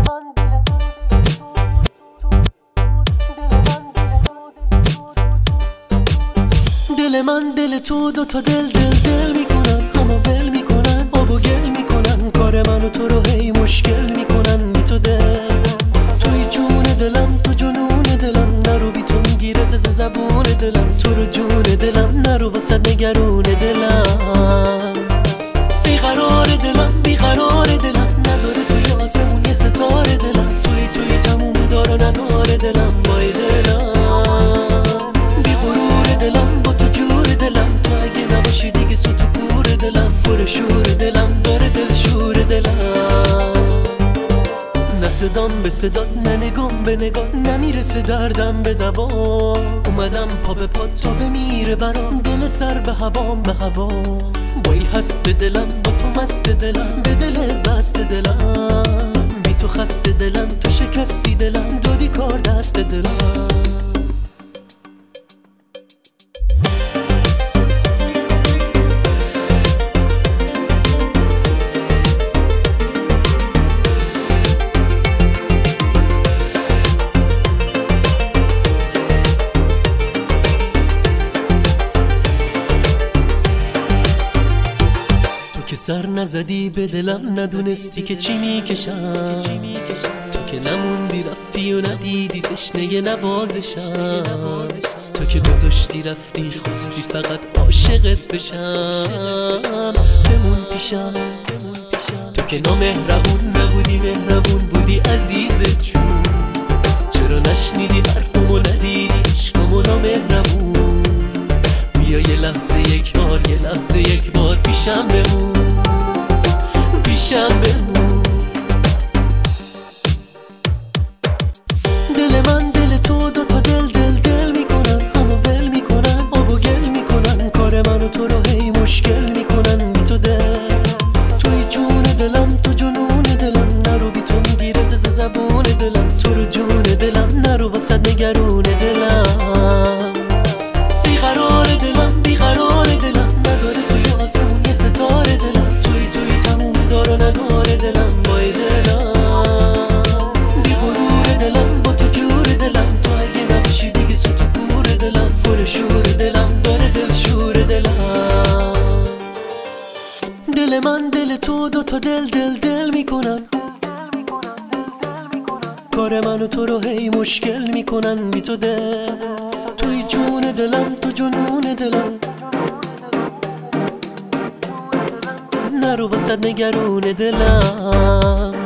دل من دل تو دو تا دل میکنن، همو ول میکنن، آب و گل میکنن، کار من و تو رو هی مشکل میکنن. بی تو دل توی جون دلم، تو جنون دلم، نرو بی تو میگیره زبون دلم، تو رو جون دلم نرو واسه نگرون دلم. بیقرار دلم بیقرار دلم، نداره توی آسمون یه ستاره دلم، توی تموم دار و ندار دلم، وای دلم. بیغرور دلم با تو جور دلم، تو اگه نباشی دیگه سوت و کور دلم، پر شور دلم داره دل شور دلم. نه صدام به صدات، نه نگام به نگاه، نمیرسه دردم به دوا. اومدم پا به پا تا بمیره برام، دل سر به هوام به هوا. وای هست دلم با تو مست دلم، به دلت بست دلم، بی تو خسته دلم، تو شکستی دلم، دادی کار دست دلم. که سر نزدی به دلم، ندونستی که چی میکشم، تو که نموندی رفتی و ندیدی تشنه نوازشم، تو که گذاشتی رفتی خواستی فقط عاشقت بشم. بمون پیشم تو که نامهربون نبودی، مهربون بودی عزیز جون. چرا نشنیدی حرفمو، ندیدی عشقمو نامهربون. بیا یه لحظه یک بار، یه لحظه یک بار پیشم بمون، پیشم بمون. دل من دل تو دو تا دل میکنن، همو ول میکنن، آب و گل میکنن، کار من و تو رو هی مشکل میکنن. بی تو دل توی جون دلم، تو جنون دلم، نرو بی تو میگیره زبون دلم، تو رو جون دلم نرو واسه نگرون دلم. بیقرار دلم بیقرار دلم، نداره توی آسمون یه ستاره دلم، توی تموم دار و ندار دلم، وای دلم. بیغرور دلم با تو جور دلم، تو اگه نباشی دیگه سوت و کور دلم، پر شور دلم داره دل شور دلم. دل من دل تو دو تا دل میکنن، کار من و تو رو هی مشکل میکنن. بی تو دل توی جون دلم، تو جنون دلم، نرو واسه نگرون دلم.